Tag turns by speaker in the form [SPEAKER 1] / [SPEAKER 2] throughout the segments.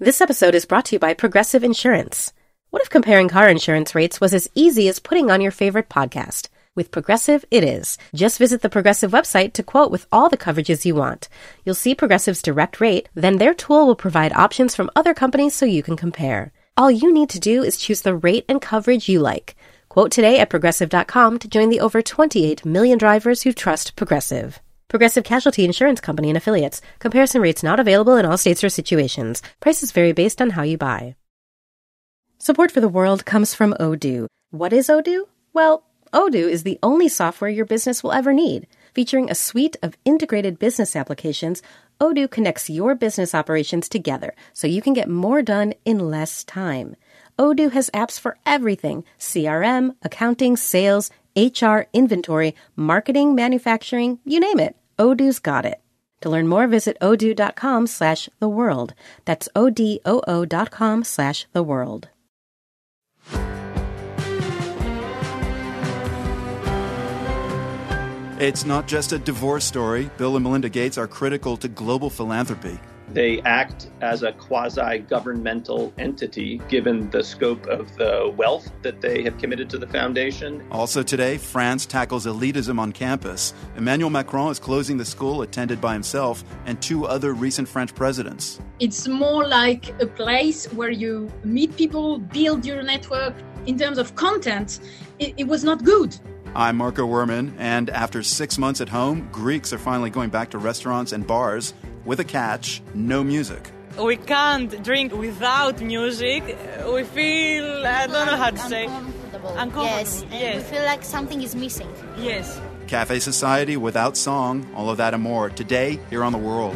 [SPEAKER 1] This episode is brought to you by Progressive Insurance. What if comparing car insurance rates was as easy as putting on your favorite podcast? With Progressive, it is. Just visit the Progressive website to quote with all the coverages you want. You'll see Progressive's direct rate, then their tool will provide options from other companies so you can compare. All you need to do is choose the rate and coverage you like. Quote today at Progressive.com to join the over 28 million drivers who trust Progressive. Progressive Casualty Insurance Company and Affiliates. Comparison rates not available in all states or situations. Prices vary based on how you buy. Support for the world comes from Odoo. What is Odoo? Well, Odoo is the only software your business will ever need. Featuring a suite of integrated business applications, Odoo connects your business operations together so you can get more done in less time. Odoo has apps for everything: CRM, accounting, sales, HR, inventory, marketing, manufacturing, you name it. Odoo's got it. To learn more, visit odoo.com/theworld. That's odoo.com/theworld.
[SPEAKER 2] It's not just a divorce story. Bill and Melinda Gates are critical to global philanthropy.
[SPEAKER 3] They act as a quasi-governmental entity, given the scope of the wealth that they have committed to the foundation.
[SPEAKER 2] Also today, France tackles elitism on campus. Emmanuel Macron is closing the school attended by himself and two other recent French presidents.
[SPEAKER 4] It's more like a place where you meet people, build your network. In terms of content, it was not good.
[SPEAKER 2] I'm Marco Werman, and after 6 months at home, Greeks are finally going back to restaurants and bars with a catch: no music.
[SPEAKER 5] We can't drink without music. We feel, I don't know how to say, uncomfortable.
[SPEAKER 6] Yes,
[SPEAKER 5] yes.
[SPEAKER 6] We feel like something is missing.
[SPEAKER 5] Yes.
[SPEAKER 2] Cafe Society without song, all of that and more today here on The World.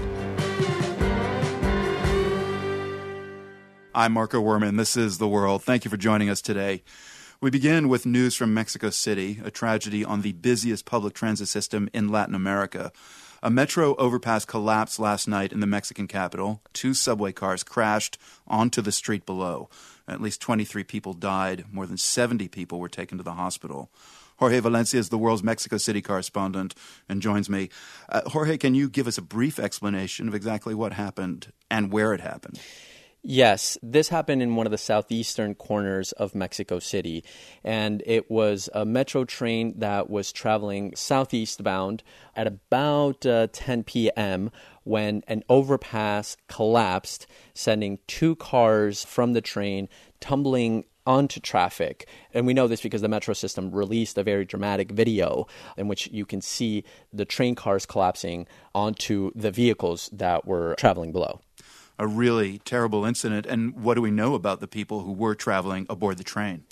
[SPEAKER 2] I'm Marco Werman. This is The World. Thank you for joining us today. We begin with news from Mexico City, a tragedy on the busiest public transit system in Latin America. A metro overpass collapsed last night in the Mexican capital. 2 subway cars crashed onto the street below. At least 23 people died. More than 70 people were taken to the hospital. Jorge Valencia is the world's Mexico City correspondent and joins me. Jorge, can you give us a brief explanation of exactly what happened and where it happened?
[SPEAKER 7] Yes, this happened in one of the southeastern corners of Mexico City, and it was a metro train that was traveling southeast bound at about 10 p.m. when an overpass collapsed, sending 2 cars from the train tumbling onto traffic. And we know this because the metro system released a very dramatic video in which you can see the train cars collapsing onto the vehicles that were traveling below.
[SPEAKER 2] A really terrible incident. And what do we know about the people who were traveling aboard the train?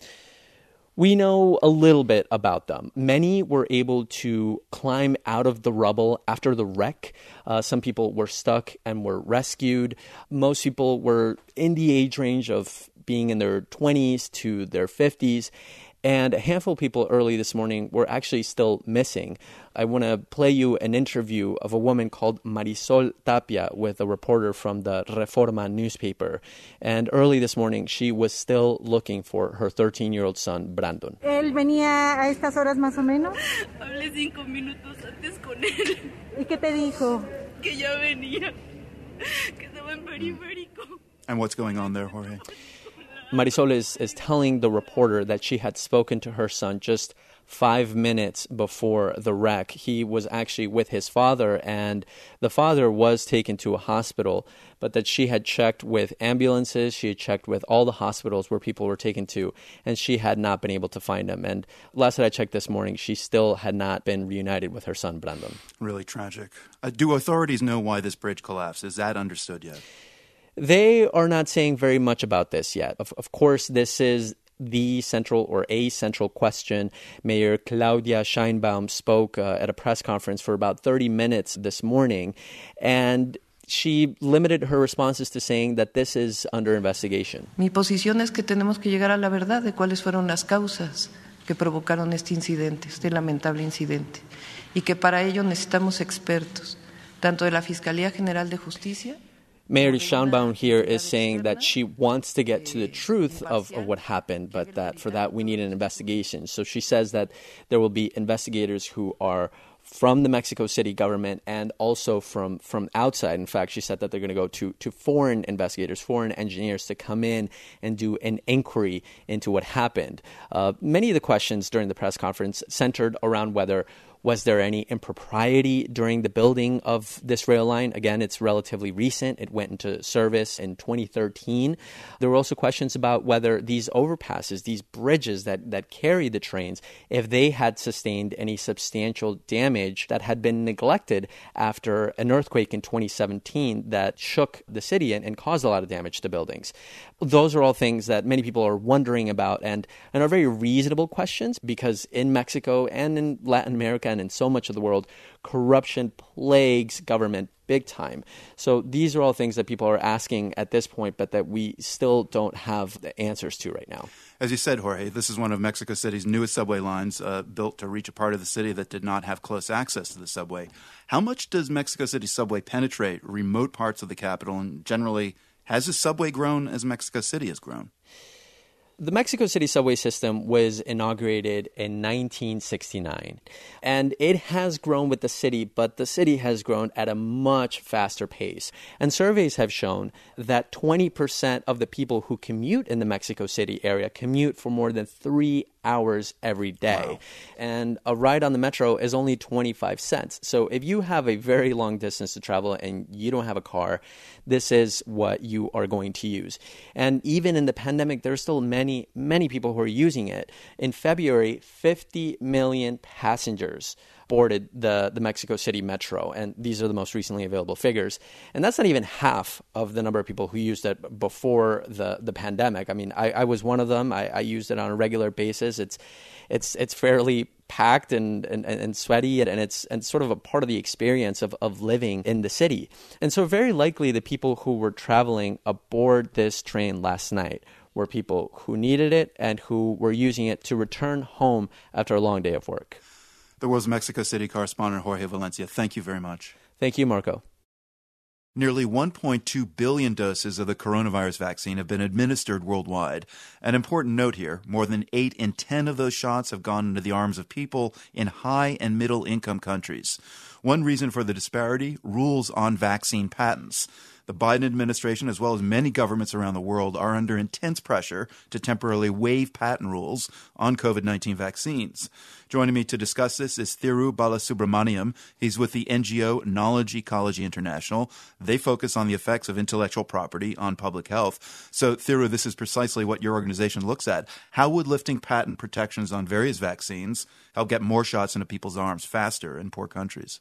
[SPEAKER 7] We know a little bit about them. Many were able to climb out of the rubble after the wreck. Some people were stuck and were rescued. Most people were in the age range of being in their 20s to their 50s. And a handful of people early this morning were actually still missing. I want to play you an interview of a woman called Marisol Tapia with a reporter from the Reforma newspaper. And early this morning, she was still looking for her 13-year-old son, Brandon.
[SPEAKER 8] ¿Él venía a estas horas más o menos?
[SPEAKER 9] Hablé 5 minutos antes con él.
[SPEAKER 8] ¿Y qué te dijo?
[SPEAKER 9] Que ya venía, que estaba en periférico.
[SPEAKER 2] And what's going on there, Jorge?
[SPEAKER 7] Marisol is telling the reporter that she had spoken to her son just 5 minutes before the wreck. He was actually with his father, and the father was taken to a hospital, but that she had checked with ambulances, she had checked with all the hospitals where people were taken to, and she had not been able to find him. And last that I checked this morning, she still had not been reunited with her son, Brandon.
[SPEAKER 2] Really tragic. Do authorities know why this bridge collapsed? Is that understood yet?
[SPEAKER 7] They are not saying very much about this yet. Of course, this is the central or a central question. Mayor Claudia Sheinbaum spoke at a press conference for about 30 minutes this morning, and she limited her responses to saying that this is under investigation.
[SPEAKER 10] Mi posición es que tenemos que llegar a la verdad de cuáles fueron las causas que provocaron este incidente, este lamentable incidente, y que para ello necesitamos expertos, tanto de la Fiscalía General de Justicia.
[SPEAKER 7] Mayor Sheinbaum here is saying that she wants to get to the truth of what happened, but that for that we need an investigation. So she says that there will be investigators who are from the Mexico City government and also from outside. In fact, she said that they're going to go to foreign investigators, foreign engineers to come in and do an inquiry into what happened. Many of the questions during the press conference centered around whether was there any impropriety during the building of this rail line? Again, it's relatively recent. It went into service in 2013. There were also questions about whether these overpasses, these bridges that carry the trains, if they had sustained any substantial damage that had been neglected after an earthquake in 2017 that shook the city and caused a lot of damage to buildings. Those are all things that many people are wondering about and are very reasonable questions because in Mexico and in Latin America and in so much of the world, corruption plagues government big time. So these are all things that people are asking at this point, but that we still don't have the answers to right now.
[SPEAKER 2] As you said, Jorge, this is one of Mexico City's newest subway lines built to reach a part of the city that did not have close access to the subway. How much does Mexico City subway penetrate remote parts of the capital? And generally, has the subway grown as Mexico City has grown?
[SPEAKER 7] The Mexico City subway system was inaugurated in 1969, and it has grown with the city, but the city has grown at a much faster pace. And surveys have shown that 20% of the people who commute in the Mexico City area commute for more than 3 hours every day. Wow. And a ride on the metro is only 25 cents. So if you have a very long distance to travel and you don't have a car, this is what you are going to use. And even in the pandemic, there are still many people who are using it. In February, 50 million passengers boarded the Mexico City metro, and these are the most recently available figures. And that's not even half of the number of people who used it before the pandemic. I mean, I was one of them. I used it on a regular basis. It's fairly packed and sweaty, and it's sort of a part of the experience of living in the city. And so very likely the people who were traveling aboard this train last night were people who needed it and who were using it to return home after a long day of work.
[SPEAKER 2] The world's Mexico City correspondent, Jorge Valencia, thank you very much.
[SPEAKER 7] Thank you, Marco.
[SPEAKER 2] Nearly 1.2 billion doses of the coronavirus vaccine have been administered worldwide. An important note here, more than 8 in 10 of those shots have gone into the arms of people in high and middle income countries. One reason for the disparity, rules on vaccine patents. The Biden administration, as well as many governments around the world, are under intense pressure to temporarily waive patent rules on COVID-19 vaccines. Joining me to discuss this is Thiru Balasubramaniam. He's with the NGO Knowledge Ecology International. They focus on the effects of intellectual property on public health. So, Thiru, this is precisely what your organization looks at. How would lifting patent protections on various vaccines help get more shots into people's arms faster in poor countries?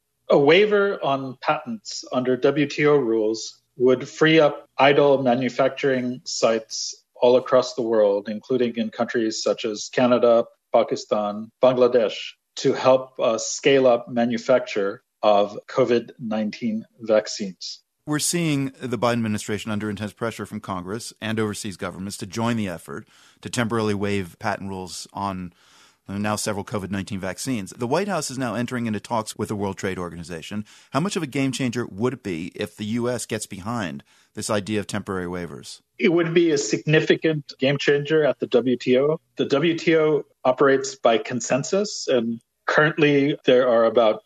[SPEAKER 6] A waiver on patents under WTO rules would free up idle manufacturing sites all across the world, including in countries such as Canada, Pakistan, Bangladesh, to help scale up manufacture of COVID-19 vaccines.
[SPEAKER 2] We're seeing the Biden administration under intense pressure from Congress and overseas governments to join the effort to temporarily waive patent rules on now several COVID-19 vaccines. The White House is now entering into talks with the World Trade Organization. How much of a game changer would it be if the U.S. gets behind this idea of temporary waivers?
[SPEAKER 6] It would be a significant game changer at the WTO. The WTO operates by consensus, and currently there are about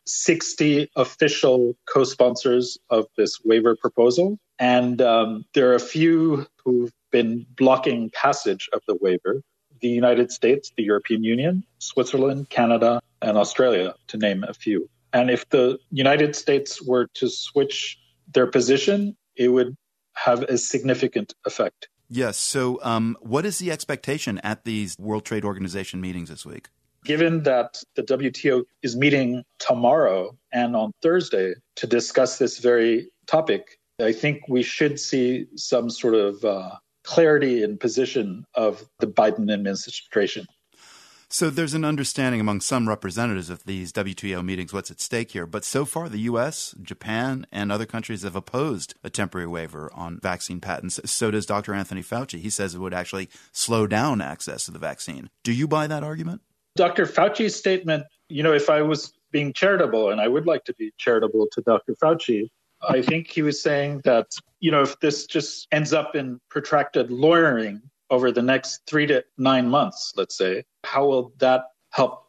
[SPEAKER 6] 60 official co-sponsors of this waiver proposal. And there are a few who've been blocking passage of the waiver. The United States, the European Union, Switzerland, Canada, and Australia, to name a few. And if the United States were to switch their position, it would have a significant effect.
[SPEAKER 2] Yes. So what is the expectation at these World Trade Organization meetings this week?
[SPEAKER 6] Given that the WTO is meeting tomorrow and on Thursday to discuss this very topic, I think we should see some sort of clarity in position of the Biden administration.
[SPEAKER 2] So there's an understanding among some representatives of these WTO meetings what's at stake here. But so far, the U.S., Japan, and other countries have opposed a temporary waiver on vaccine patents. So does Dr. Anthony Fauci. He says it would actually slow down access to the vaccine. Do you buy that argument?
[SPEAKER 6] Dr. Fauci's statement, if I was being charitable, and I would like to be charitable to Dr. Fauci, I think he was saying that, if this just ends up in protracted lawyering over the next 3 to 9 months, let's say, how will that help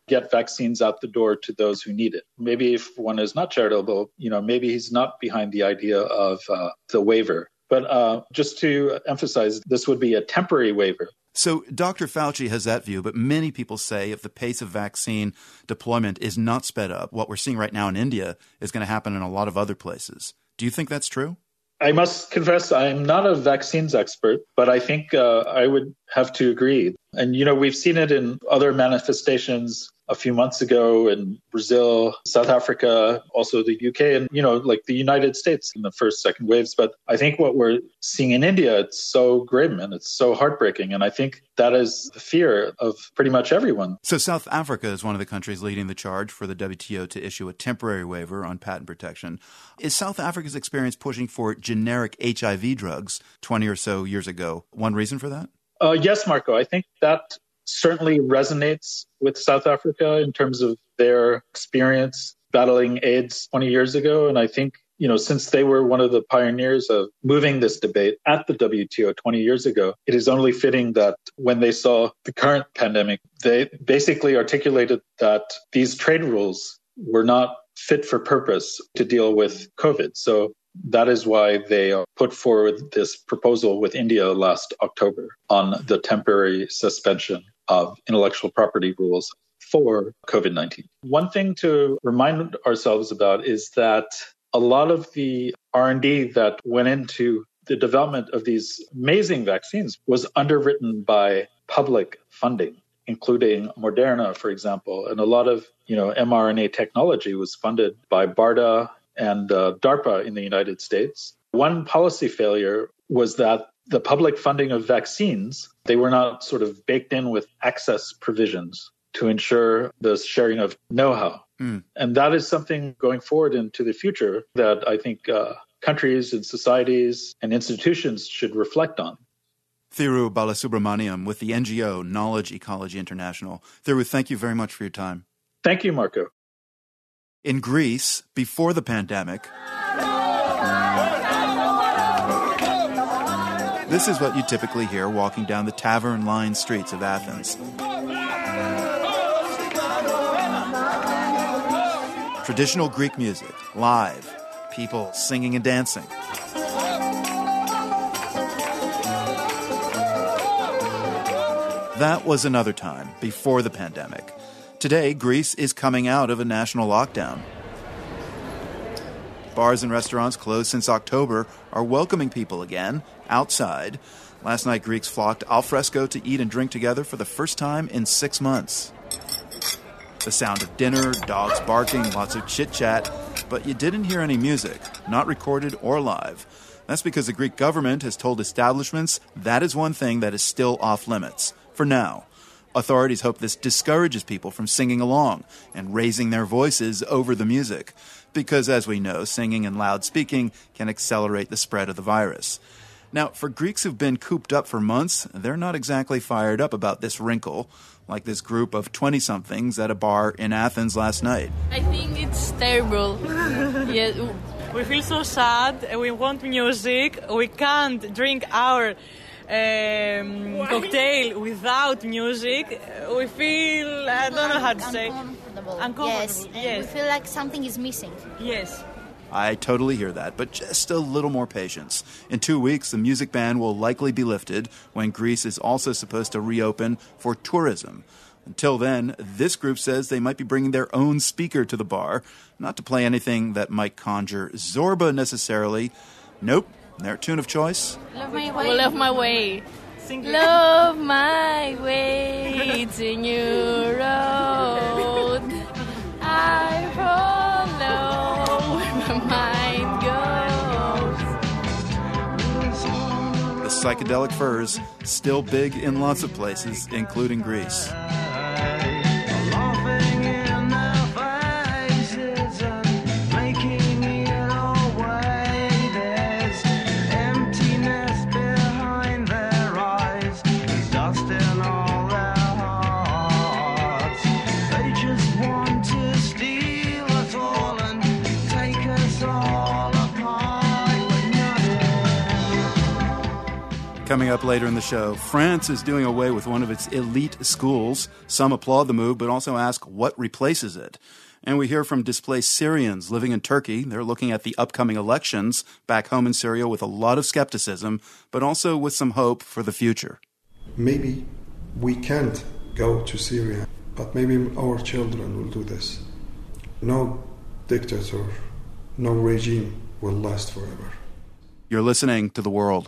[SPEAKER 6] get vaccines out the door to those who need it. Maybe if one is not charitable, maybe he's not behind the idea of the waiver. But just to emphasize, this would be a temporary waiver.
[SPEAKER 2] So Dr. Fauci has that view, but many people say if the pace of vaccine deployment is not sped up, what we're seeing right now in India is going to happen in a lot of other places. Do you think that's true?
[SPEAKER 6] I must confess, I'm not a vaccines expert, but I think I would have to agree. And, we've seen it in other manifestations a few months ago in Brazil, South Africa, also the UK, and, like the United States in the first, second waves. But I think what we're seeing in India, it's so grim and it's so heartbreaking. And I think that is the fear of pretty much everyone.
[SPEAKER 2] So South Africa is one of the countries leading the charge for the WTO to issue a temporary waiver on patent protection. Is South Africa's experience pushing for generic HIV drugs 20 or so years ago one reason for that?
[SPEAKER 6] Yes, Marco. I think that certainly resonates with South Africa in terms of their experience battling AIDS 20 years ago. And I think, since they were one of the pioneers of moving this debate at the WTO 20 years ago, it is only fitting that when they saw the current pandemic, they basically articulated that these trade rules were not fit for purpose to deal with COVID. So that is why they put forward this proposal with India last October on the temporary suspension of intellectual property rules for COVID-19. One thing to remind ourselves about is that a lot of the R&D that went into the development of these amazing vaccines was underwritten by public funding, including Moderna, for example. And a lot of, mRNA technology was funded by BARDA and DARPA in the United States. One policy failure was that the public funding of vaccines, they were not sort of baked in with access provisions to ensure the sharing of know-how. And that is something going forward into the future that I think countries and societies and institutions should reflect on.
[SPEAKER 2] Thiru Balasubramaniam with the NGO Knowledge Ecology International. Thiru, thank you very much for your time.
[SPEAKER 6] Thank you, Marco.
[SPEAKER 2] In Greece, before the pandemic, this is what you typically hear walking down the tavern-lined streets of Athens. Traditional Greek music, live, people singing and dancing. That was another time, before the pandemic. Today, Greece is coming out of a national lockdown. Bars and restaurants closed since October are welcoming people again, outside. Last night, Greeks flocked al fresco to eat and drink together for the first time in 6 months. The sound of dinner, dogs barking, lots of chit-chat, but you didn't hear any music, not recorded or live. That's because the Greek government has told establishments that is one thing that is still off limits, for now. Authorities hope this discourages people from singing along and raising their voices over the music, because as we know, singing and loud speaking can accelerate the spread of the virus. Now, for Greeks who've been cooped up for months, they're not exactly fired up about this wrinkle, like this group of 20-somethings at a bar in Athens last night.
[SPEAKER 11] I think it's terrible. Yeah.
[SPEAKER 5] We feel so sad. We want music. We can't drink our cocktail without music. We feel, I don't know how to say. Uncomfortable.
[SPEAKER 12] Yes. We feel like something is missing.
[SPEAKER 5] Yes.
[SPEAKER 2] I totally hear that, but just a little more patience. In 2 weeks, the music ban will likely be lifted when Greece is also supposed to reopen for tourism. Until then, this group says they might be bringing their own speaker to the bar, not to play anything that might conjure Zorba necessarily. Nope, their tune of choice.
[SPEAKER 11] Love my way. Love my way.
[SPEAKER 5] Sing
[SPEAKER 11] Love my way. It's a new road. I follow where my mind goes.
[SPEAKER 2] The psychedelic furs, still big in lots of places, including Greece. Coming up later in the show, France is doing away with one of its elite schools. Some applaud the move, but also ask what replaces it. And we hear from displaced Syrians living in Turkey. They're looking at the upcoming elections back home in Syria with a lot of skepticism, but also with some hope for the future.
[SPEAKER 13] Maybe we can't go to Syria, but maybe our children will do this. No dictator, no regime will last forever.
[SPEAKER 2] You're listening to The World.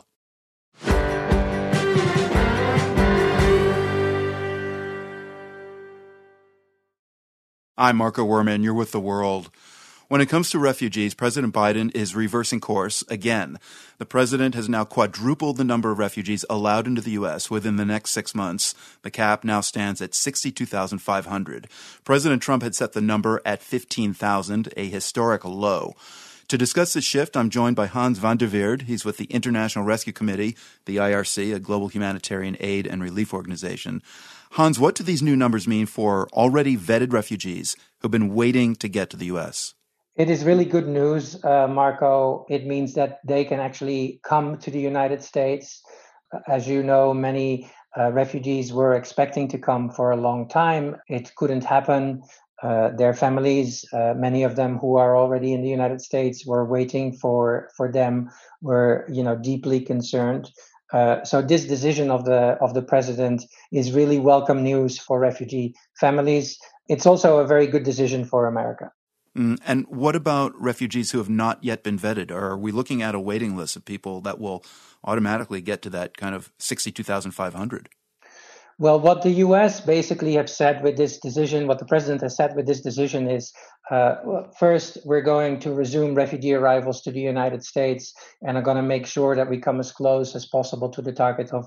[SPEAKER 2] I'm Marco Werman. You're with The World. When it comes to refugees, President Biden is reversing course again. The president has now quadrupled the number of refugees allowed into the U.S. within the next 6 months. The cap now stands at 62,500. President Trump had set the number at 15,000, a historic low. To discuss this shift, I'm joined by Hans van der Weerd. He's with the International Rescue Committee, the IRC, a global humanitarian aid and relief organization. Hans, what do these new numbers mean for already vetted refugees who've been waiting to get to the U.S.?
[SPEAKER 14] It is really good news, Marco. It means that they can actually come to the United States. As you know, many refugees were expecting to come for a long time. It couldn't happen. Their families, many of them who are already in the United States, were waiting for them, were deeply concerned. So this decision of the president is really welcome news for refugee families. It's also a very good decision for America.
[SPEAKER 2] And what about refugees who have not yet been vetted? Are we looking at a waiting list of people that will automatically get to that kind of 62,500?
[SPEAKER 14] Well, what the U.S. basically have said with this decision, what the president has said with this decision is, first, we're going to resume refugee arrivals to the United States and are going to make sure that we come as close as possible to the target of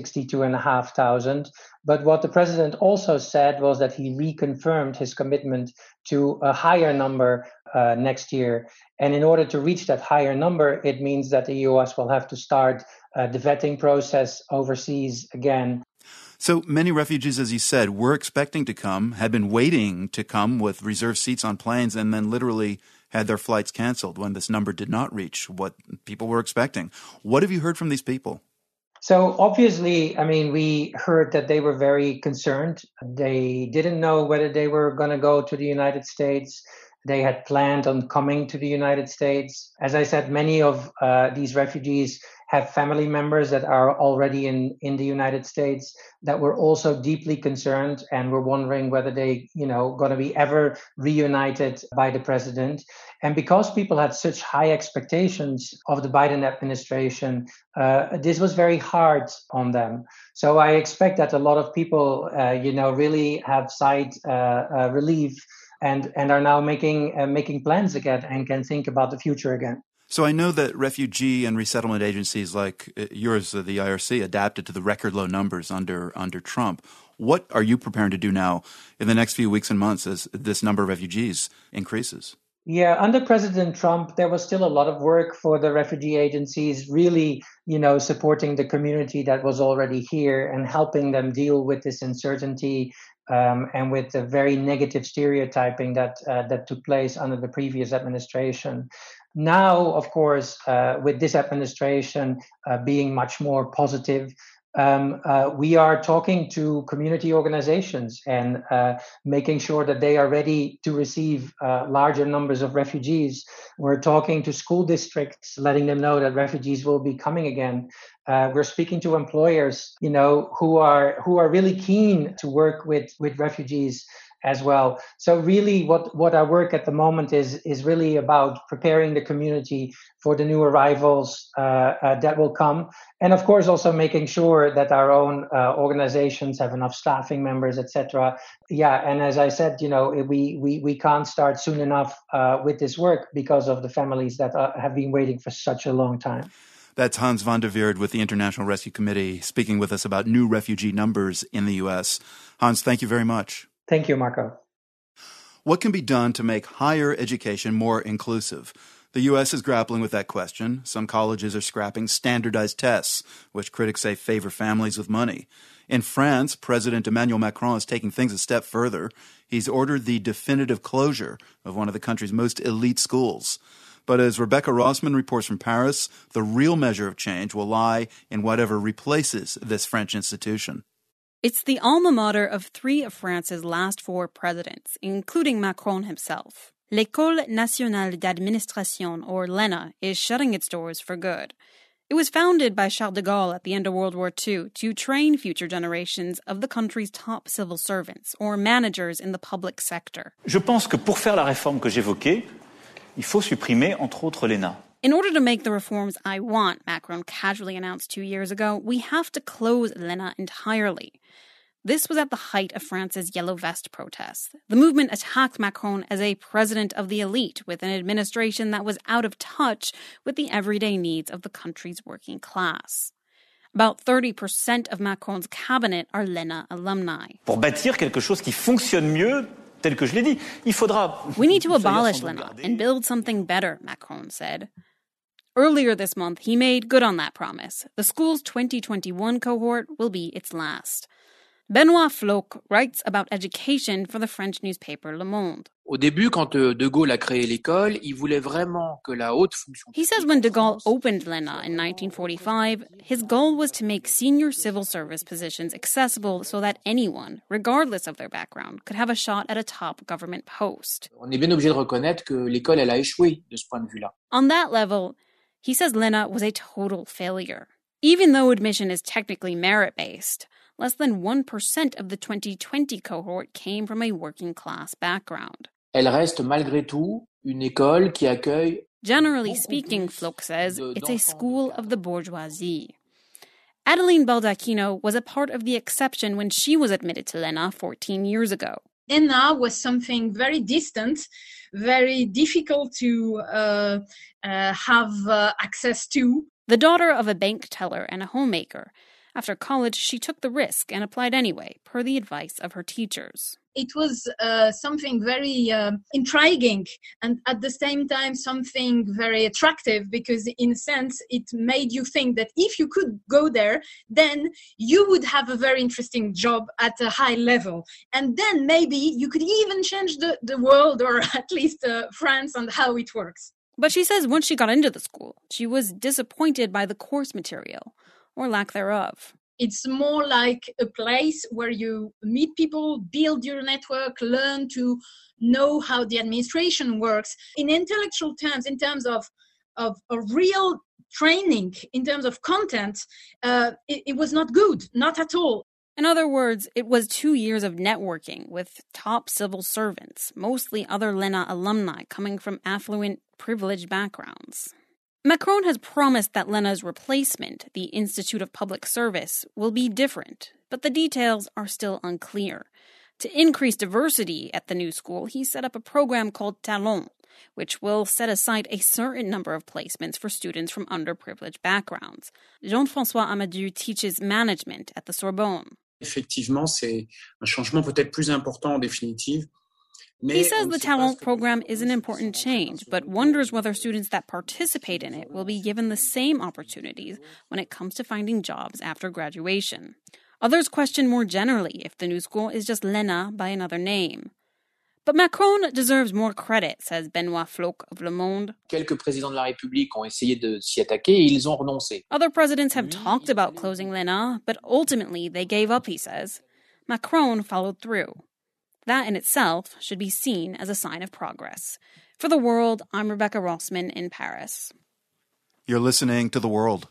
[SPEAKER 14] 62,500. But what the president also said was that he reconfirmed his commitment to a higher number next year. And in order to reach that higher number, it means that the U.S. will have to start the vetting process overseas again.
[SPEAKER 2] So many refugees, as you said, were expecting to come, had been waiting to come with reserved seats on planes, and then literally had their flights canceled when this number did not reach what people were expecting. What have you heard from these people?
[SPEAKER 14] So obviously, we heard that they were very concerned. They didn't know whether they were going to go to the United States. They had planned on coming to the United States. As I said, many of these refugees have family members that are already in the United States that were also deeply concerned and were wondering whether they, going to be ever reunited by the president. And because people had such high expectations of the Biden administration, this was very hard on them. So I expect that a lot of people, really have sighed relief and are now making plans again and can think about the future again.
[SPEAKER 2] So I know that refugee and resettlement agencies like yours, the IRC, adapted to the record low numbers under Trump. What are you preparing to do now in the next few weeks and months as this number of refugees increases?
[SPEAKER 14] Yeah, under President Trump, there was still a lot of work for the refugee agencies, really, supporting the community that was already here and helping them deal with this uncertainty and with the very negative stereotyping that took place under the previous administration. Now, of course, with this administration being much more positive, we are talking to community organizations and making sure that they are ready to receive larger numbers of refugees. We're talking to school districts, letting them know that refugees will be coming again. We're speaking to employers, who are really keen to work with refugees as well. So really what our work at the moment is really about preparing the community for the new arrivals that will come. And of course, also making sure that our own organizations have enough staffing members, etc. Yeah, and as I said, we can't start soon enough with this work because of the families that have been waiting for such a long time.
[SPEAKER 2] That's Hans van der Weerd with the International Rescue Committee speaking with us about new refugee numbers in the U.S. Hans, thank you very much.
[SPEAKER 14] Thank you, Marco.
[SPEAKER 2] What can be done to make higher education more inclusive? The U.S. is grappling with that question. Some colleges are scrapping standardized tests, which critics say favor families with money. In France, President Emmanuel Macron is taking things a step further. He's ordered the definitive closure of one of the country's most elite schools. But as Rebecca Rossman reports from Paris, the real measure of change will lie in whatever replaces this French institution.
[SPEAKER 15] It's the alma mater of 3 of France's last 4 presidents, including Macron himself. L'École Nationale d'Administration, or l'ENA, is shutting its doors for good. It was founded by Charles de Gaulle at the end of World War II to train future generations of the country's top civil servants, or managers in the public sector.
[SPEAKER 16] Je pense que pour faire la réforme que j'évoquais, il faut supprimer, entre autres, l'ENA.
[SPEAKER 15] In order to make the reforms I want, Macron casually announced 2 years ago, we have to close l'ENA entirely. This was at the height of France's Yellow Vest protests. The movement attacked Macron as a president of the elite, with an administration that was out of touch with the everyday needs of the country's working class. About 30% of Macron's cabinet are l'ENA alumni.
[SPEAKER 16] Pour bâtir quelque chose qui fonctionne mieux, tel que je l'ai dit, il faudra...
[SPEAKER 15] We need to abolish l'ENA and build something better, Macron said. Earlier this month, he made good on that promise. The school's 2021 cohort will be its last. Benoît Floch writes about education for the French newspaper Le Monde.
[SPEAKER 17] Au début, quand De Gaulle a créé l'école, il voulait vraiment que la haute fonction...
[SPEAKER 15] He says when de Gaulle opened l'ENA in 1945, his goal was to make senior civil service positions accessible so that anyone, regardless of their background, could have a shot at a top government post.
[SPEAKER 17] On est bien obligé de reconnaître que l'école, elle a échoué de ce point de vue-là.
[SPEAKER 15] On that level, he says l'ENA was a total failure. Even though admission is technically merit-based, less than 1% of the 2020 cohort came from a working-class background.
[SPEAKER 17] Elle reste malgré tout une école qui accueille...
[SPEAKER 15] Generally speaking, Floch says, it's a school of the bourgeoisie. Adeline Baldacchino was a part of the exception when she was admitted to l'ENA 14 years ago.
[SPEAKER 4] ENA was something very distant, very difficult to have access to.
[SPEAKER 15] The daughter of a bank teller and a homemaker, after college, she took the risk and applied anyway, per the advice of her teachers.
[SPEAKER 4] It was something very intriguing and at the same time something very attractive because in a sense it made you think that if you could go there, then you would have a very interesting job at a high level. And then maybe you could even change the world or at least France and how it works.
[SPEAKER 15] But she says once she got into the school, she was disappointed by the course material, or lack thereof.
[SPEAKER 4] It's more like a place where you meet people, build your network, learn to know how the administration works. In intellectual terms, in terms of a real training, in terms of content, it was not good, not at all.
[SPEAKER 15] In other words, it was 2 years of networking with top civil servants, mostly other l'ENA alumni coming from affluent, privileged backgrounds. Macron has promised that l'ENA's replacement, the Institute of Public Service, will be different, but the details are still unclear. To increase diversity at the new school, he set up a program called Talons, which will set aside a certain number of placements for students from underprivileged backgrounds. Jean-François Amadou teaches management at the Sorbonne.
[SPEAKER 17] Effectivement, c'est un changement peut-être plus important en définitive.
[SPEAKER 15] He says the Talent program is an important change, but wonders whether students that participate in it will be given the same opportunities when it comes to finding jobs after graduation. Others question more generally if the new school is just l'ENA by another name. But Macron deserves more credit, says Benoît Floch of Le Monde.
[SPEAKER 17] Quelques présidents de la République ont essayé de s'y attaquer et ils ont renoncé.
[SPEAKER 15] Other presidents have talked about closing l'ENA, but ultimately they gave up, he says. Macron followed through. That in itself should be seen as a sign of progress. For The World, I'm Rebecca Rossman in Paris.
[SPEAKER 2] You're listening to The World.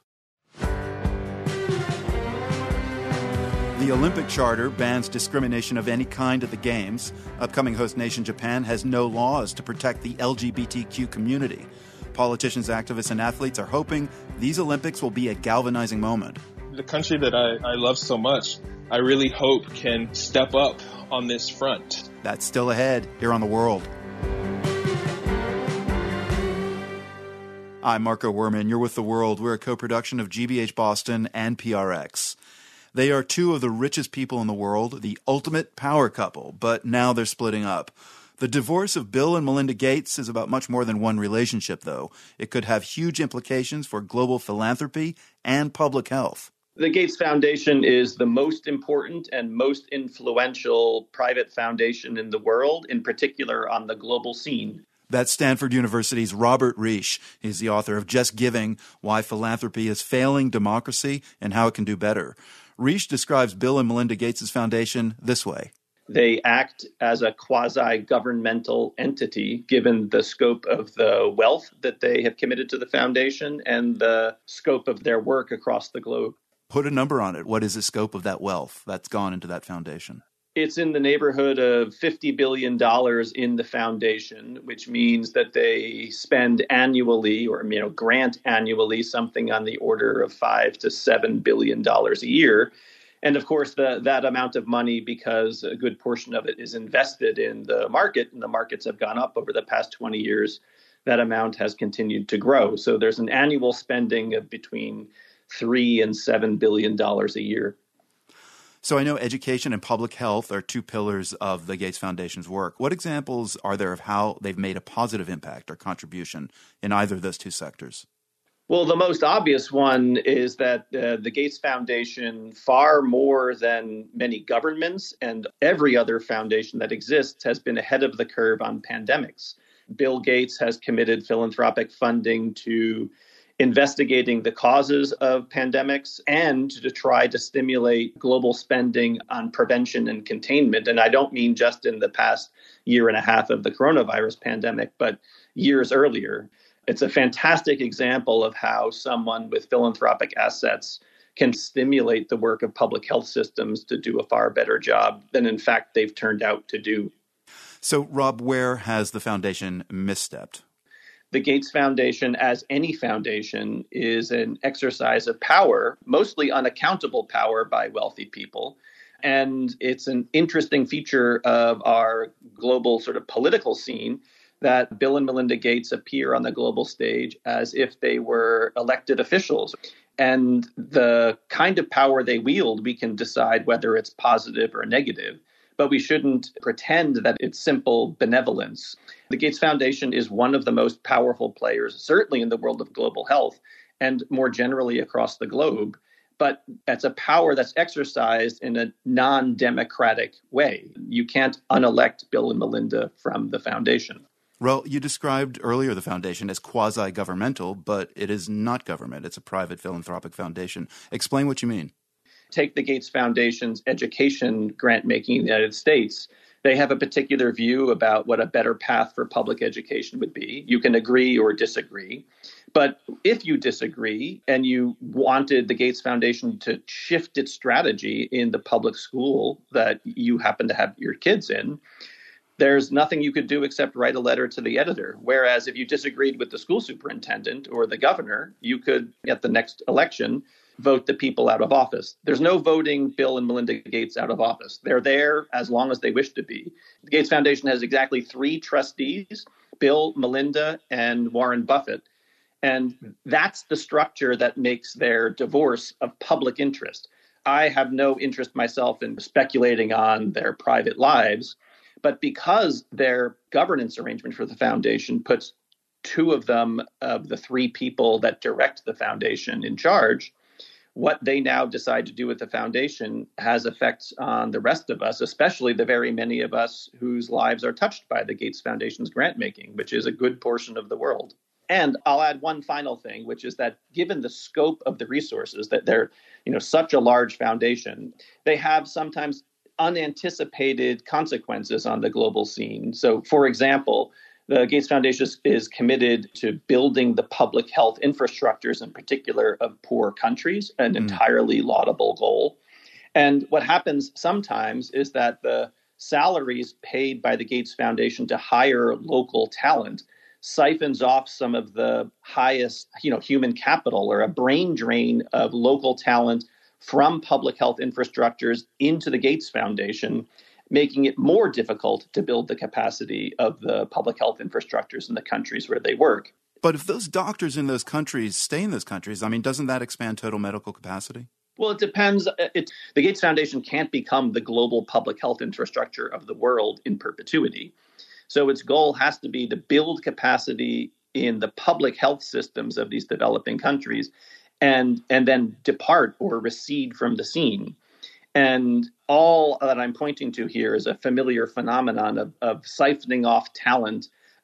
[SPEAKER 2] The Olympic Charter bans discrimination of any kind at the Games. Upcoming host nation Japan has no laws to protect the LGBTQ community. Politicians, activists, and athletes are hoping these Olympics will be a galvanizing moment.
[SPEAKER 18] The country that I love so much, I really hope can step up on this front.
[SPEAKER 2] That's still ahead here on The World. I'm Marco Werman. You're with The World. We're a co-production of GBH Boston and PRX. They are two of the richest people in the world, the ultimate power couple, but now they're splitting up. The divorce of Bill and Melinda Gates is about much more than one relationship, though. It could have huge implications for global philanthropy and public health.
[SPEAKER 3] The Gates Foundation is the most important and most influential private foundation in the world, in particular on the global scene.
[SPEAKER 2] That's Stanford University's Robert Reich. He's the author of Just Giving, Why Philanthropy is Failing Democracy and How It Can Do Better. Reich describes Bill and Melinda Gates' foundation this way.
[SPEAKER 3] They act as a quasi-governmental entity, given the scope of the wealth that they have committed to the foundation and the scope of their work across the globe.
[SPEAKER 2] Put a number on it. What is the scope of that wealth that's gone into that foundation?
[SPEAKER 3] It's in the neighborhood of $50 billion in the foundation, which means that they spend annually or grant annually something on the order of $5 to $7 billion a year. And of course, that amount of money, because a good portion of it is invested in the market, and the markets have gone up over the past 20 years, that amount has continued to grow. So there's an annual spending of between $3 and $7 billion a year.
[SPEAKER 2] So I know education and public health are two pillars of the Gates Foundation's work. What examples are there of how they've made a positive impact or contribution in either of those two sectors?
[SPEAKER 3] Well, the most obvious one is that the Gates Foundation, far more than many governments and every other foundation that exists, has been ahead of the curve on pandemics. Bill Gates has committed philanthropic funding to investigating the causes of pandemics and to try to stimulate global spending on prevention and containment. And I don't mean just in the past year and a half of the coronavirus pandemic, but years earlier. It's a fantastic example of how someone with philanthropic assets can stimulate the work of public health systems to do a far better job than, in fact, they've turned out to do.
[SPEAKER 2] So, Rob, where has the foundation misstepped?
[SPEAKER 3] The Gates Foundation, as any foundation, is an exercise of power, mostly unaccountable power by wealthy people. And it's an interesting feature of our global sort of political scene that Bill and Melinda Gates appear on the global stage as if they were elected officials. And the kind of power they wield, we can decide whether it's positive or negative, but we shouldn't pretend that it's simple benevolence. The Gates Foundation is one of the most powerful players, certainly in the world of global health and more generally across the globe. But it's a power that's exercised in a non-democratic way. You can't unelect Bill and Melinda from the foundation.
[SPEAKER 2] Well, you described earlier the foundation as quasi-governmental, but it is not government. It's a private philanthropic foundation. Explain what you mean.
[SPEAKER 3] Take the Gates Foundation's education grant-making in the United States. They have a particular view about what a better path for public education would be. You can agree or disagree. But if you disagree and you wanted the Gates Foundation to shift its strategy in the public school that you happen to have your kids in, there's nothing you could do except write a letter to the editor. Whereas if you disagreed with the school superintendent or the governor, you could, at the next election, vote the people out of office. There's no voting Bill and Melinda Gates out of office. They're there as long as they wish to be. The Gates Foundation has exactly 3 trustees, Bill, Melinda, and Warren Buffett. And that's the structure that makes their divorce of public interest. I have no interest myself in speculating on their private lives, but because their governance arrangement for the foundation puts 2 of them, of the 3 people that direct the foundation, in charge, what they now decide to do with the foundation has effects on the rest of us, especially the very many of us whose lives are touched by the Gates Foundation's grant making, which is a good portion of the world. And I'll add one final thing, which is that given the scope of the resources, that they're, such a large foundation, they have sometimes unanticipated consequences on the global scene. So, for example, the Gates Foundation is committed to building the public health infrastructures, in particular of poor countries, an entirely laudable goal. And what happens sometimes is that the salaries paid by the Gates Foundation to hire local talent siphons off some of the highest, human capital, or a brain drain of local talent from public health infrastructures into the Gates Foundation, making it more difficult to build the capacity of the public health infrastructures in the countries where they work.
[SPEAKER 2] But if those doctors in those countries stay in those countries, doesn't that expand total medical capacity?
[SPEAKER 3] Well, it depends. The Gates Foundation can't become the global public health infrastructure of the world in perpetuity. So its goal has to be to build capacity in the public health systems of these developing countries and then depart or recede from the scene. And all that I'm pointing to here is a familiar phenomenon of siphoning off talent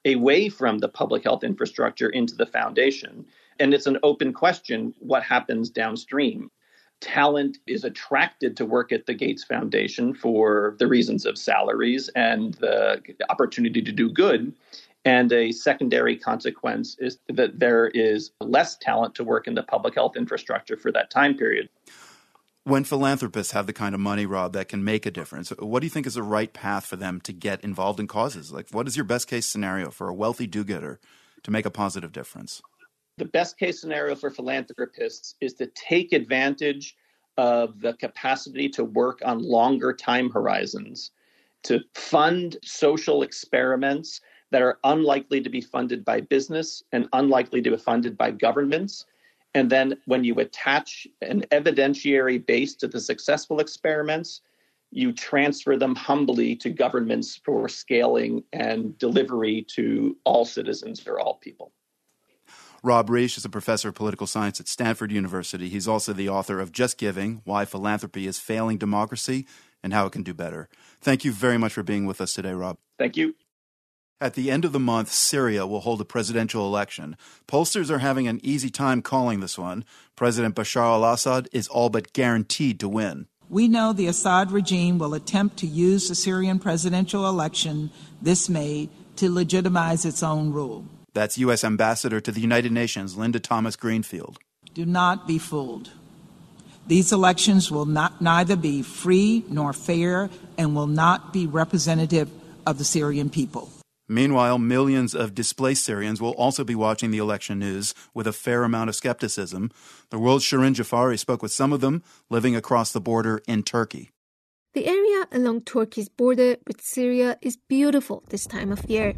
[SPEAKER 3] away from the public health infrastructure into the foundation. And it's an open question what happens downstream. Talent is attracted to work at the Gates Foundation for the reasons of salaries and the opportunity to do good. And a secondary consequence is that there is less talent to work in the public health infrastructure for that time period.
[SPEAKER 2] When philanthropists have the kind of money, Rob, that can make a difference, what do you think is the right path for them to get involved in causes? Like, what is your best case scenario for a wealthy do-gooder to make a positive difference?
[SPEAKER 3] The best case scenario for philanthropists is to take advantage of the capacity to work on longer time horizons, to fund social experiments that are unlikely to be funded by business and unlikely to be funded by governments. And then when you attach an evidentiary base to the successful experiments, you transfer them humbly to governments for scaling and delivery to all citizens or all people.
[SPEAKER 2] Rob Reich is a professor of political science at Stanford University. He's also the author of Just Giving, Why Philanthropy is Failing Democracy and How It Can Do Better. Thank you very much for being with us today, Rob.
[SPEAKER 3] Thank you.
[SPEAKER 2] At the end of the month, Syria will hold a presidential election. Pollsters are having an easy time calling this one. President Bashar al-Assad is all but guaranteed to win.
[SPEAKER 19] We know the Assad regime will attempt to use the Syrian presidential election this May to legitimize its own rule.
[SPEAKER 2] That's U.S. Ambassador to the United Nations, Linda Thomas-Greenfield.
[SPEAKER 19] Do not be fooled. These elections will neither be free nor fair and will not be representative of the Syrian people.
[SPEAKER 2] Meanwhile, millions of displaced Syrians will also be watching the election news with a fair amount of skepticism. The World's Shirin Jafari spoke with some of them living across the border in Turkey.
[SPEAKER 20] The area along Turkey's border with Syria is beautiful this time of year.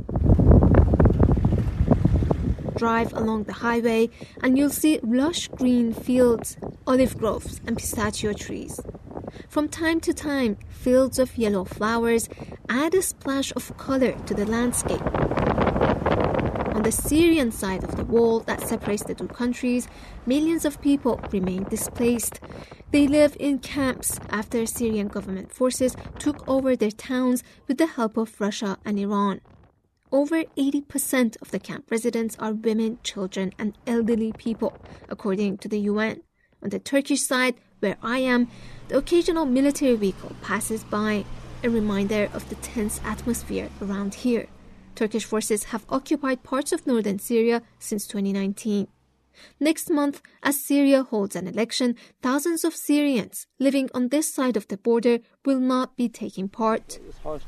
[SPEAKER 20] Drive along the highway and you'll see lush green fields, olive groves and pistachio trees. From time to time, fields of yellow flowers add a splash of color to the landscape. On the Syrian side of the wall that separates the two countries, millions of people remain displaced. They live in camps after Syrian government forces took over their towns with the help of Russia and Iran. Over 80% of the camp residents are women, children, and elderly people, according to the UN. On the Turkish side, where I am, the occasional military vehicle passes by, a reminder of the tense atmosphere around here. Turkish forces have occupied parts of northern Syria since 2019. Next month, as Syria holds an election, thousands of Syrians living on this side of the border will not be taking part.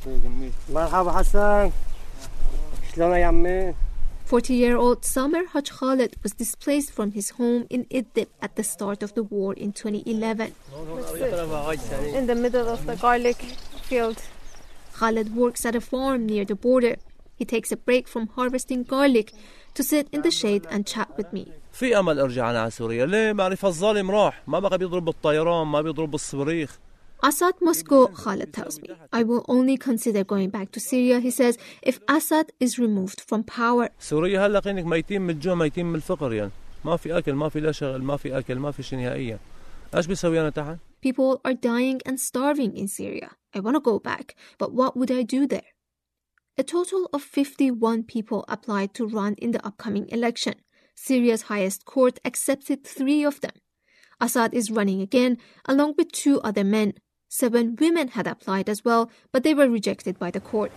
[SPEAKER 20] 40-year-old Samer Haj Khaled was displaced from his home in Idlib at the start of the war in 2011.
[SPEAKER 8] In the middle of the garlic field.
[SPEAKER 20] Khaled works at a farm near the border. He takes a break from harvesting garlic to sit in the shade and chat with me.
[SPEAKER 21] في أمل أرجع أنا على سوريا ليه معرفة الظالم راح ما بقى بيضرب بالطيران ما بيضرب بالصواريخ.
[SPEAKER 20] Assad must go, Khaled tells me. I will only consider going back to Syria, he says, if Assad is removed from power.
[SPEAKER 21] سوريا هلا قينك ميتين من الجوع ميتين من الفقر يعني ما في أكل ما في لا شغل ما في أكل ما في شيء نهائيا. إيش بيسوي أنا تحت؟
[SPEAKER 20] People are dying and starving in Syria. I want to go back, but what would I do there? A total of 51 people applied to run in the upcoming election. Syria's highest court accepted 3 of them. Assad is running again, along with 2 other men. 7 women had applied as well, but they were rejected by the court.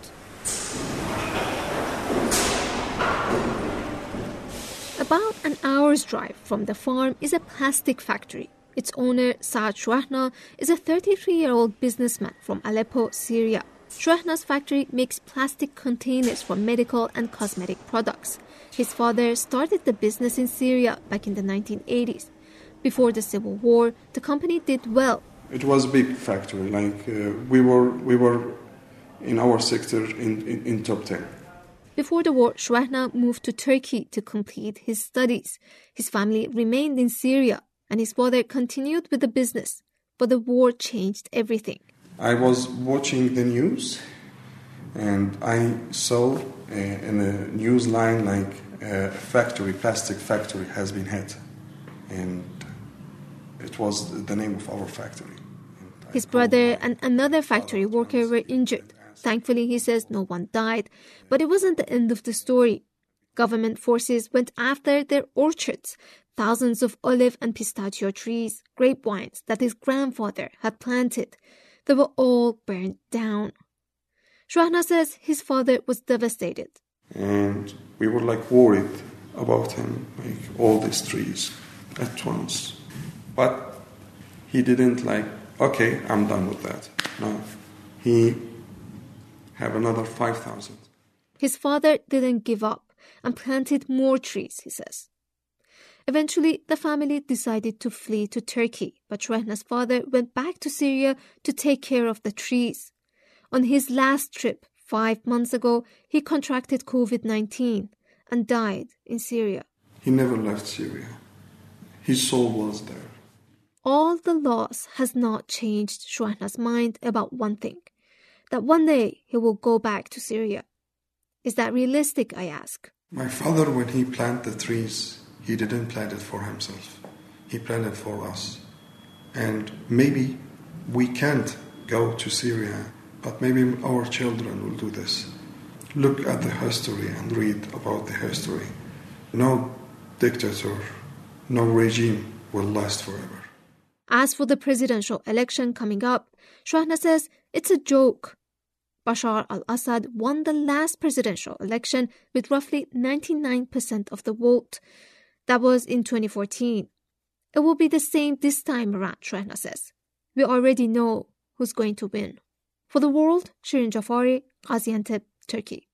[SPEAKER 20] About an hour's drive from the farm is a plastic factory. Its owner, Saad Shouahna, is a 33-year-old businessman from Aleppo, Syria. Shouahna's factory makes plastic containers for medical and cosmetic products. His father started the business in Syria back in the 1980s. Before the civil war, the company did well.
[SPEAKER 13] It was a big factory. We were in our sector in top 10.
[SPEAKER 20] Before the war, Shouahna moved to Turkey to complete his studies. His family remained in Syria, and his father continued with the business. But the war changed everything.
[SPEAKER 13] I was watching the news, and I saw in a news line a plastic factory has been hit, and it was the name of our factory.
[SPEAKER 20] His brother and another factory worker were injured. Thankfully, he says no one died, but it wasn't the end of the story. Government forces went after their orchards, thousands of olive and pistachio trees, grape vines that his grandfather had planted. They were all burned down. Shoahna says his father was devastated.
[SPEAKER 13] And we were worried about him, all these trees at once. But he didn't okay, I'm done with that. No, he had another 5,000.
[SPEAKER 20] His father didn't give up and planted more trees, he says. Eventually, the family decided to flee to Turkey, but Shoahna's father went back to Syria to take care of the trees. On his last trip, 5 months ago, he contracted COVID-19 and died in Syria.
[SPEAKER 13] He never left Syria. His soul was there.
[SPEAKER 20] All the loss has not changed Shoahna's mind about one thing, that one day he will go back to Syria. Is that realistic, I ask?
[SPEAKER 13] My father, when he planted the trees, he didn't plant it for himself. He planted it for us. And maybe we can't go to Syria, but maybe our children will do this. Look at the history and read about the history. No dictator, no regime will last forever.
[SPEAKER 20] As for the presidential election coming up, Shoahna says it's a joke. Bashar al-Assad won the last presidential election with roughly 99% of the vote. That was in 2014. It will be the same this time around, Shoahna says. We already know who's going to win. For The World, Shirin Jafari, Gaziantep, Turkey.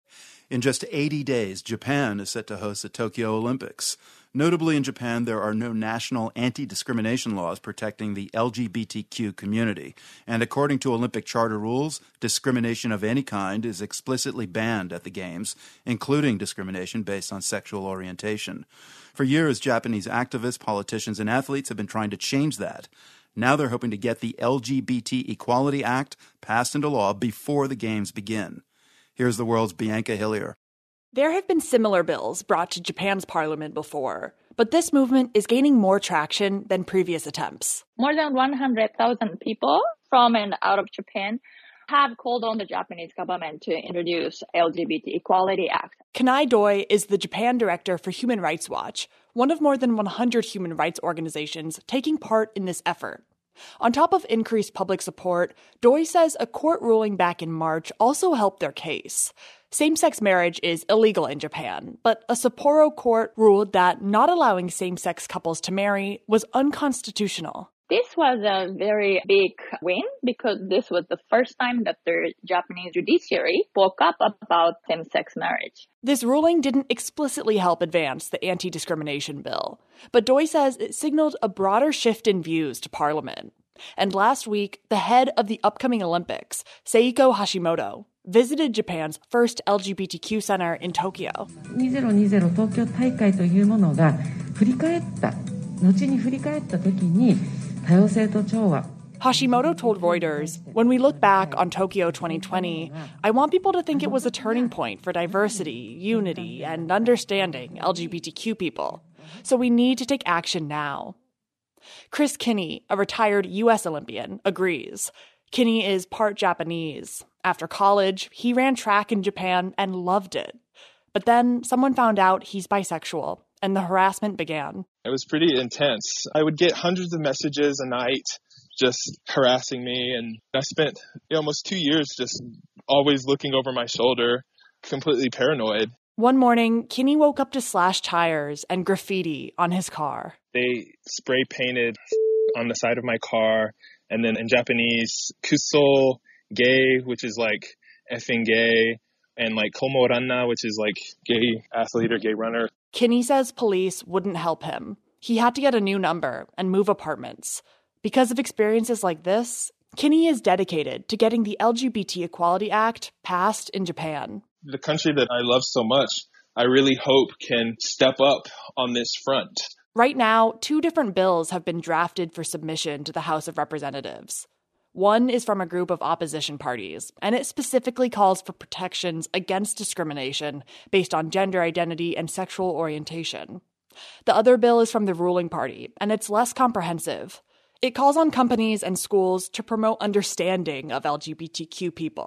[SPEAKER 2] In just 80 days, Japan is set to host the Tokyo Olympics. Notably in Japan, there are no national anti-discrimination laws protecting the LGBTQ community. And according to Olympic Charter rules, discrimination of any kind is explicitly banned at the Games, including discrimination based on sexual orientation. For years, Japanese activists, politicians, and athletes have been trying to change that. Now they're hoping to get the LGBT Equality Act passed into law before the Games begin. Here's The World's Bianca Hillier.
[SPEAKER 1] There have been similar bills brought to Japan's parliament before, but this movement is gaining more traction than previous attempts.
[SPEAKER 22] More than 100,000 people from and out of Japan have called on the Japanese government to introduce LGBT Equality Act.
[SPEAKER 1] Kanai Doi is the Japan director for Human Rights Watch, one of more than 100 human rights organizations taking part in this effort. On top of increased public support, Doi says a court ruling back in March also helped their case. Same-sex marriage is illegal in Japan, but a Sapporo court ruled that not allowing same-sex couples to marry was unconstitutional.
[SPEAKER 22] This was a very big win because this was the first time that the Japanese judiciary spoke up about same-sex marriage.
[SPEAKER 1] This ruling didn't explicitly help advance the anti-discrimination bill, but Doi says it signaled a broader shift in views to parliament. And last week, the head of the upcoming Olympics, Seiko Hashimoto, visited Japan's first LGBTQ center in Tokyo.
[SPEAKER 23] 2020東京大会というものが後に振り返った時に多様性と調和
[SPEAKER 1] Hashimoto told Reuters, "When we look back on Tokyo 2020, I want people to think it was a turning point for diversity, unity, and understanding LGBTQ people. So we need to take action now." Chris Kinney, a retired U.S. Olympian, agrees. Kinney is part Japanese. After college, he ran track in Japan and loved it. But then someone found out he's bisexual, and the harassment began.
[SPEAKER 18] It was pretty intense. I would get hundreds of messages a night just harassing me, and I spent almost 2 years just always looking over my shoulder, completely paranoid.
[SPEAKER 1] One morning, Kinney woke up to slashed tires and graffiti on his car.
[SPEAKER 18] They spray painted on the side of my car, and then in Japanese, kuso gay, which is like effing gay, and like komo ranna, which is like gay athlete or gay runner.
[SPEAKER 1] Kinney says police wouldn't help him. He had to get a new number and move apartments. Because of experiences like this, Kinney is dedicated to getting the LGBT Equality Act passed in Japan.
[SPEAKER 18] The country that I love so much, I really hope can step up on this front.
[SPEAKER 1] Right now, 2 different bills have been drafted for submission to the House of Representatives. One is from a group of opposition parties, and it specifically calls for protections against discrimination based on gender identity and sexual orientation. The other bill is from the ruling party, and it's less comprehensive. It calls on companies and schools to promote understanding of LGBTQ people,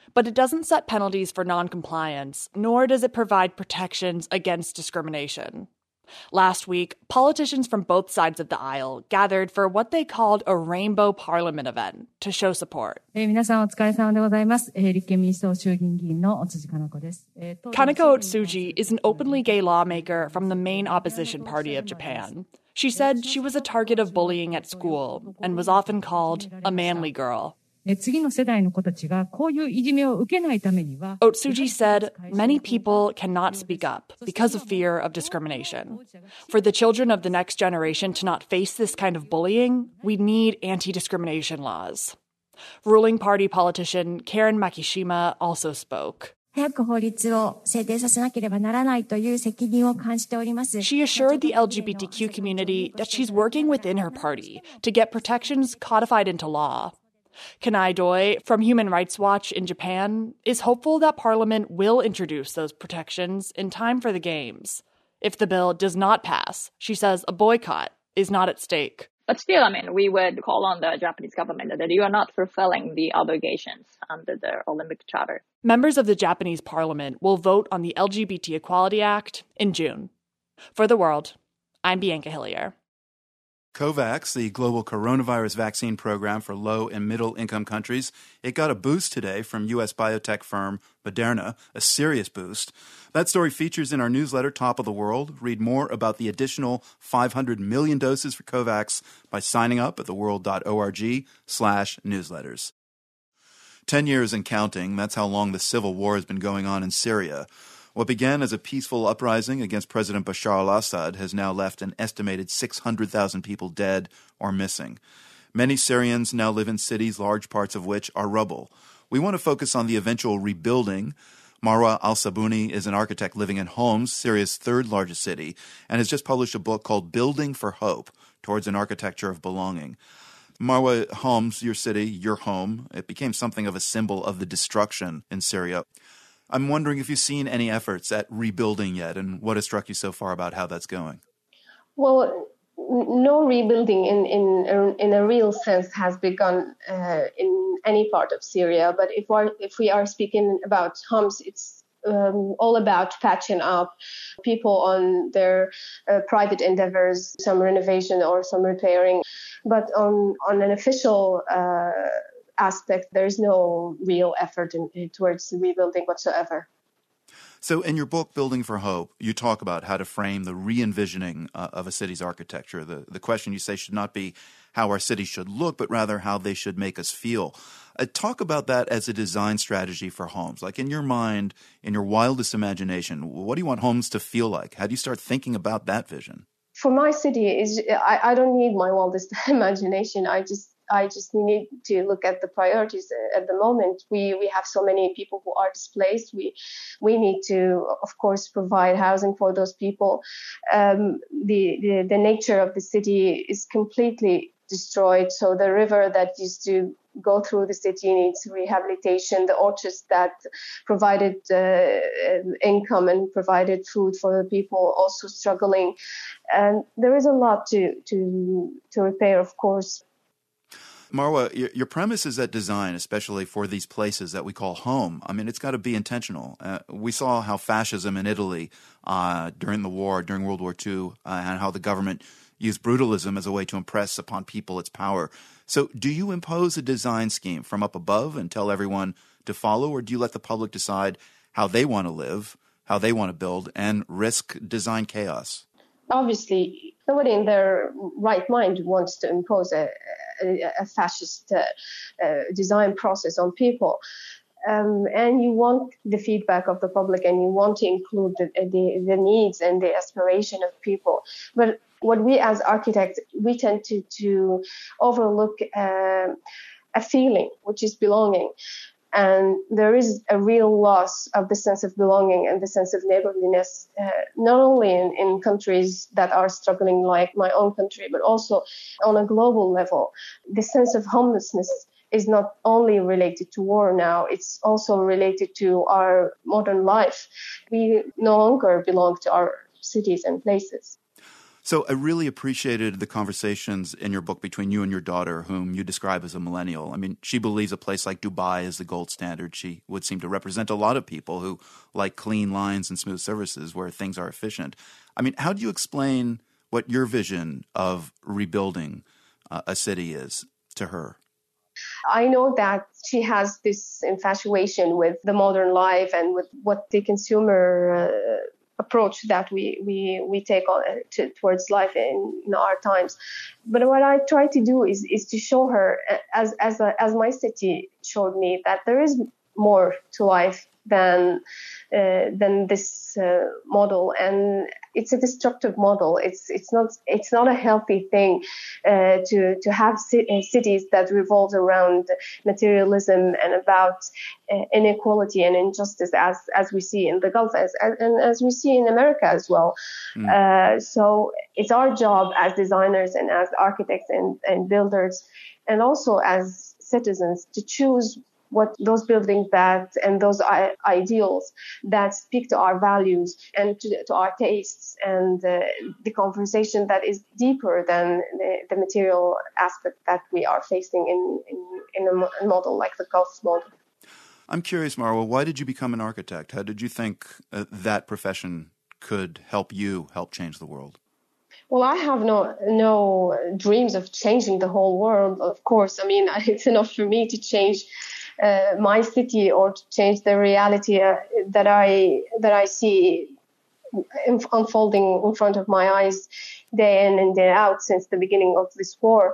[SPEAKER 1] But it doesn't set penalties for noncompliance, nor does it provide protections against discrimination. Last week, politicians from both sides of the aisle gathered for what they called a Rainbow Parliament event to show support.
[SPEAKER 23] 皆さんお疲れ様でございます。立憲民主党衆議院議員の辻かな子です。
[SPEAKER 1] Kaneko Otsuji is an openly gay lawmaker from the main opposition party of Japan. She said she was a target of bullying at school and was often called a manly girl. Otsuji said many people cannot speak up because of fear of discrimination. For the children of the next generation to not face this kind of bullying, we need anti-discrimination laws. Ruling party politician Karen Makishima also spoke. She assured the LGBTQ community that she's working within her party to get protections codified into law. Kanai Doi from Human Rights Watch in Japan is hopeful that Parliament will introduce those protections in time for the Games. If the bill does not pass, she says a boycott is not at stake.
[SPEAKER 22] But still, we would call on the Japanese government that you are not fulfilling the obligations under the Olympic Charter.
[SPEAKER 1] Members of the Japanese Parliament will vote on the LGBT Equality Act in June. For The World, I'm Bianca Hillier.
[SPEAKER 2] COVAX, the global coronavirus vaccine program for low and middle income countries, it got a boost today from U.S. biotech firm Moderna, a serious boost. That story features in our newsletter, Top of the World. Read more about the additional 500 million doses for COVAX by signing up at theworld.org/newsletters. 10 years and counting, that's how long the civil war has been going on in Syria. What began as a peaceful uprising against President Bashar al-Assad has now left an estimated 600,000 people dead or missing. Many Syrians now live in cities, large parts of which are rubble. We want to focus on the eventual rebuilding. Marwa al-Sabuni is an architect living in Homs, Syria's third largest city, and has just published a book called Building for Hope, Towards an Architecture of Belonging. Marwa, Homs, your city, your home, it became something of a symbol of the destruction in Syria. I'm wondering if you've seen any efforts at rebuilding yet, and what has struck you so far about how that's going?
[SPEAKER 7] Well, no rebuilding in a real sense has begun in any part of Syria. But if we are speaking about Homs, it's all about patching up people on their private endeavors, some renovation or some repairing. But on an official aspect, there's no real effort towards rebuilding whatsoever.
[SPEAKER 2] So in your book, Building for Hope, you talk about how to frame the re-envisioning of a city's architecture. The question you say should not be how our cities should look, but rather how they should make us feel. Talk about that as a design strategy for homes. Like in your mind, in your wildest imagination, what do you want homes to feel like? How do you start thinking about that vision?
[SPEAKER 7] For my city, I don't need my wildest imagination. I just need to look at the priorities at the moment. We have so many people who are displaced. We need to, of course, provide housing for those people. The nature of the city is completely destroyed. So the river that used to go through the city needs rehabilitation. The orchards that provided income and provided food for the people also struggling. And there is a lot to repair, of course.
[SPEAKER 2] Marwa, your premise is that design, especially for these places that we call home, it's got to be intentional. We saw how fascism in Italy during the war, during World War II, and how the government used brutalism as a way to impress upon people its power. So do you impose a design scheme from up above and tell everyone to follow, or do you let the public decide how they want to live, how they want to build, and risk design chaos?
[SPEAKER 7] Obviously, nobody in their right mind wants to impose a fascist design process on people. And you want the feedback of the public, and you want to include the needs and the aspiration of people. But what we as architects, we tend to overlook a feeling, which is belonging. And there is a real loss of the sense of belonging and the sense of neighborliness, not only in countries that are struggling like my own country, but also on a global level. The sense of homelessness is not only related to war now, it's also related to our modern life. We no longer belong to our cities and places.
[SPEAKER 2] So I really appreciated the conversations in your book between you and your daughter, whom you describe as a millennial. I mean, she believes a place like Dubai is the gold standard. She would seem to represent a lot of people who like clean lines and smooth services where things are efficient. I mean, how do you explain what your vision of rebuilding a city is to her?
[SPEAKER 7] I know that she has this infatuation with the modern life and with what the consumer approach that we take on towards life in our times. But what I try to do is to show her, as my city showed me, that there is more to life than this model, and it's a destructive model. It's not a healthy thing to have cities that revolve around materialism and about inequality and injustice, as we see in the Gulf and as we see in America as well. So it's our job as designers and as architects and builders, and also as citizens, to choose what those buildings and those ideals that speak to our values and to our tastes, and the conversation that is deeper than the material aspect that we are facing in a model like the Gulf model.
[SPEAKER 2] I'm curious, Marwa, why did you become an architect? How did you think that profession could help change the world?
[SPEAKER 7] Well, I have no dreams of changing the whole world, of course. I mean, it's enough for me to change my city or to change the reality that I see unfolding in front of my eyes day in and day out since the beginning of this war.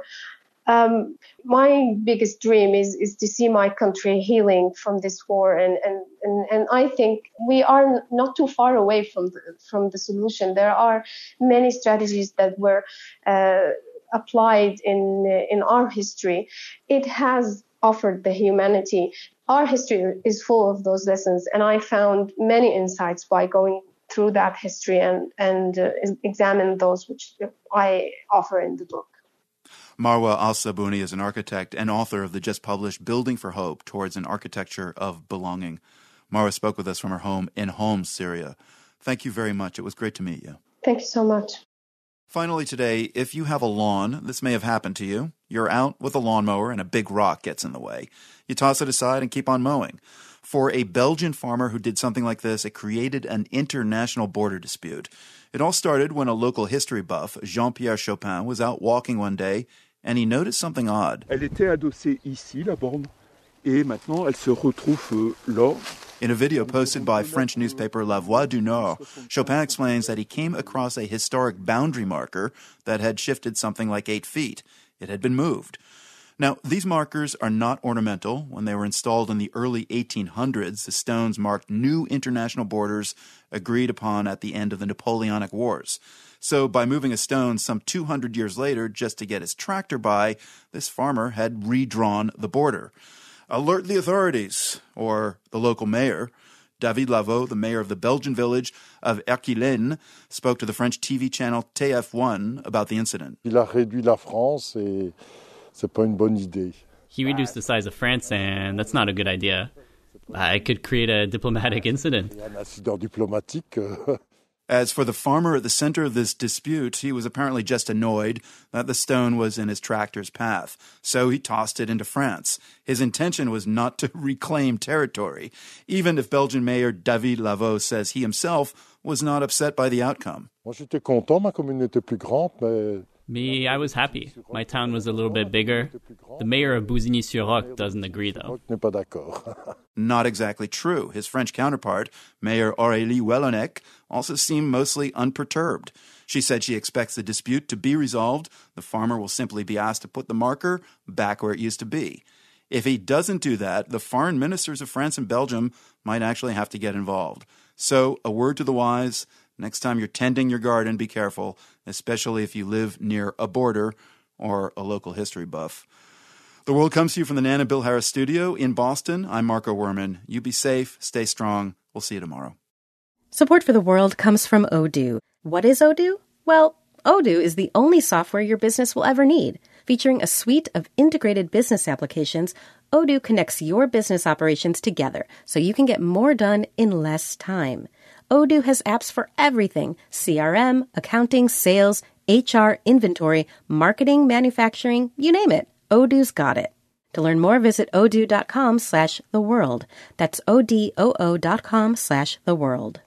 [SPEAKER 7] My biggest dream is to see my country healing from this war, and I think we are not too far away from the solution. There are many strategies that were applied in our history. It has offered the humanity. Our history is full of those lessons, and I found many insights by going through that history and examine those which I offer in the book.
[SPEAKER 2] Marwa Al-Sabuni is an architect and author of the just-published Building for Hope Towards an Architecture of Belonging. Marwa spoke with us from her home in Homs, Syria. Thank you very much. It was great to meet you.
[SPEAKER 7] Thank you so much.
[SPEAKER 2] Finally today, if you have a lawn, this may have happened to you. You're out with a lawnmower and a big rock gets in the way. You toss it aside and keep on mowing. For a Belgian farmer who did something like this, it created an international border dispute. It all started when a local history buff, Jean-Pierre Chopin, was out walking one day and he noticed something odd.
[SPEAKER 6] Elle était adossée ici, la borne, et maintenant elle se retrouve là.
[SPEAKER 2] In a video posted by French newspaper La Voix du Nord, Chopin explains that he came across a historic boundary marker that had shifted something like 8 feet. It had been moved. Now, these markers are not ornamental. When they were installed in the early 1800s, the stones marked new international borders agreed upon at the end of the Napoleonic Wars. So by moving a stone some 200 years later just to get his tractor by, this farmer had redrawn the border. Alert the authorities, or the local mayor. David Lavaux, the mayor of the Belgian village of Erquilène, spoke to the French TV channel TF1 about the incident.
[SPEAKER 6] Il a réduit la France et c'est pas une bonne idée.
[SPEAKER 9] He reduced the size of France, and that's not a good idea. It could create a diplomatic incident.
[SPEAKER 6] Un incident diplomatique.
[SPEAKER 2] As for the farmer at the center of this dispute, he was apparently just annoyed that the stone was in his tractor's path, so he tossed it into France. His intention was not to reclaim territory, even if Belgian Mayor David Lavaux says he himself was not upset by the outcome.
[SPEAKER 6] Moi, j'étais content, ma commune était plus grande, mais...
[SPEAKER 9] Me, I was happy. My town was a little bit bigger. The mayor of Bousigny-sur-Roc doesn't agree, though.
[SPEAKER 2] Not exactly true. His French counterpart, Mayor Aurélie Wellonec, also seemed mostly unperturbed. She said she expects the dispute to be resolved. The farmer will simply be asked to put the marker back where it used to be. If he doesn't do that, the foreign ministers of France and Belgium might actually have to get involved. So, a word to the wise, next time you're tending your garden, be careful, especially if you live near a border or a local history buff. The World comes to you from the Nana Bill Harris studio in Boston. I'm Marco Werman. You be safe, stay strong. We'll see you tomorrow.
[SPEAKER 10] Support for The World comes from Odoo. What is Odoo? Well, Odoo is the only software your business will ever need. Featuring a suite of integrated business applications, Odoo connects your business operations together so you can get more done in less time. Odoo has apps for everything: CRM, accounting, sales, HR, inventory, marketing, manufacturing, you name it. Odoo's got it. To learn more, visit odoo.com/theworld. That's odoo.com/theworld.